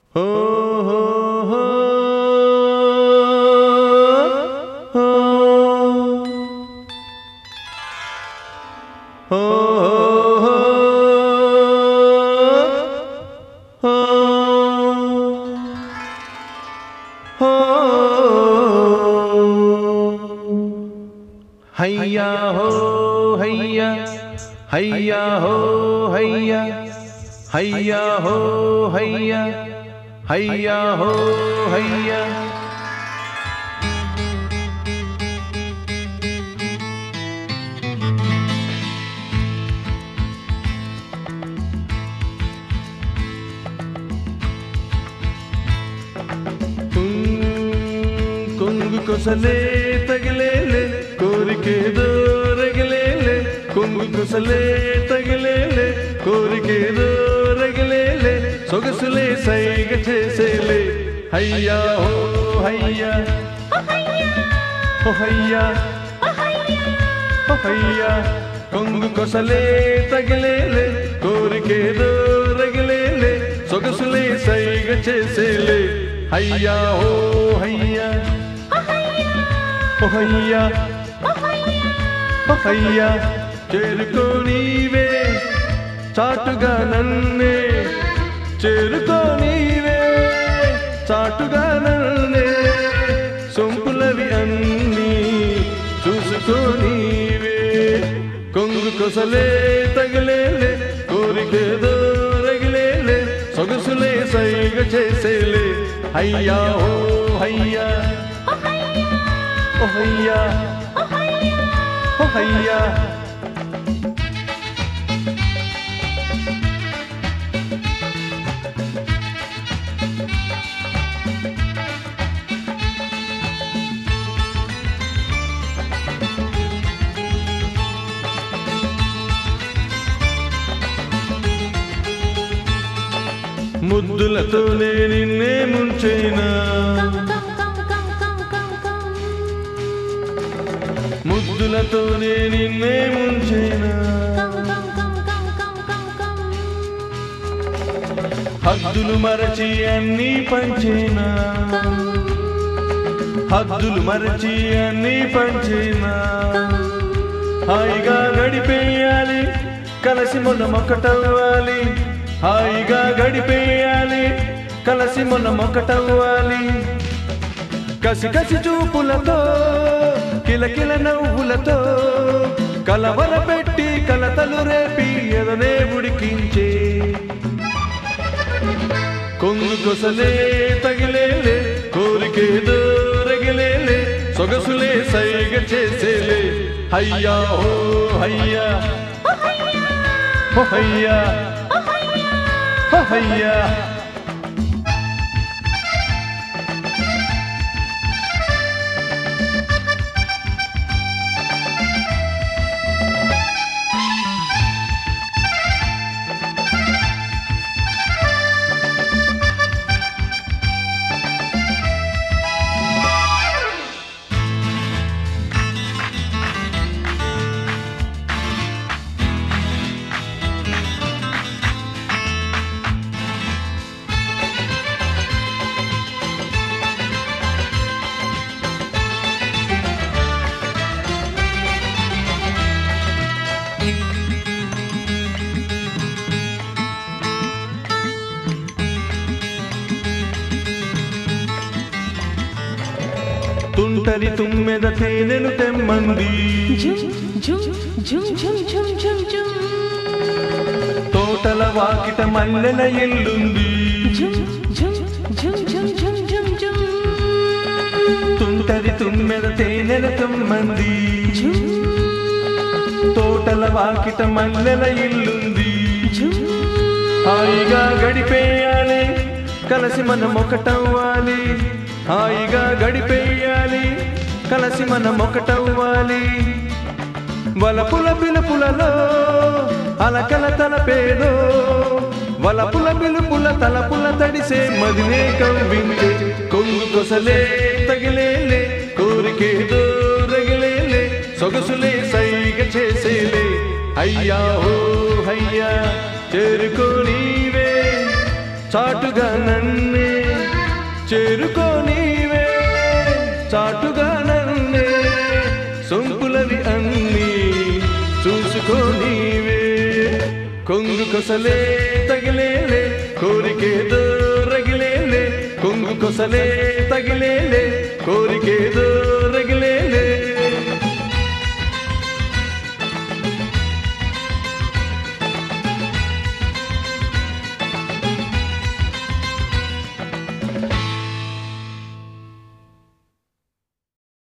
हो हो हो हो हो हो हो हैया हो हैया हैया हो हैया हैया हो हैया हैया हो हैया కొంగు కొసలే తగిలేలే కోరికేదో రగిలేలే కొంగు కొసలే తగిలేలే కోరికేదో రగిలేలే సొగసులే సైగ చేసేలే హయ్యా హో హయ్యా హో హయ్యా హో హయ్యా కొంగు కొసలే తగిలేలే కోరికేదో రగిలేలే సొగసులే సైగ చేసేలే హయ్యా హో హయ్యా హో హయ్యా హో హయ్యా చేరుకో నీవే చాటుగా నన్నే చేరుకో నీవే చాటుగా నన్నే సొంపులవి అన్నీ చూసుకో నీవే కొంగు కొసలే తగిలేలే కోరికేదో రగిలేలే సొగసులే సైగ చేసేలే హయ్యా హో హయ్యా ఓ హయ్యా ఓ హయ్యా ముద్దులతోనే నిన్నే ముంచేనా ముద్దులతోనే నిన్నే ముంచేనా హద్దులు మరచి అన్నీ పంచేనా హద్దులు మరచి అన్నీ పంచేనా హాయిగా గడిపేయాలి కలసి మొన్న ఒకటవ్వాలి హాయిగా గడిపేయాలి కలసి మొన్న ఒకటవ్వాలి కసి కసి చూపులతో కిలకిల నవ్వులతో కలవర పెట్టి కలతలు రేపి ఎదనే ఉడికించే కొంగు కొసలే తగిలేలే కోరికేదో రగిలేలే సొగసులే సైగ చేసేలే హయ్యా హో హయ్యా హో హయ్యా హో హయ్యా తుంటరి తుమ్మెద తేనెను తెమ్మంది తోటల వాకిట మల్లెల ఎల్లుంది తుంటరి తుమ్మెద తేనెను తెమ్మంది తోటల వాకిట మల్లెల ఇల్లుంది హాయిగా గడిపేయాలి కలసి మనం ఒకటవ్వాలి హాయిగా గడిపేయాలి కలసి మనం ఒకటవ్వాలి వలపుల పిలుపులలో అలకల తలపేదో వలపుల పిలుపుల తలపుల తడిసే మదినే కవ్వించే కొంగు కొసలే తగిలేలే కోరికేదో రగిలేలే సొగసులే సైగ చేసేలే హయ్యా హో హయ్యా చేరుకో నీవే చాటుగా నన్నే చేరుకో నీవే చాటుగా నన్నే సొంపులవి అన్నీ చూసుకో నీవే కొంగు కొసలే తగిలేలే కోరికేదో రగిలేలే కొంగు కొసలే తగిలేలే కోరికేదో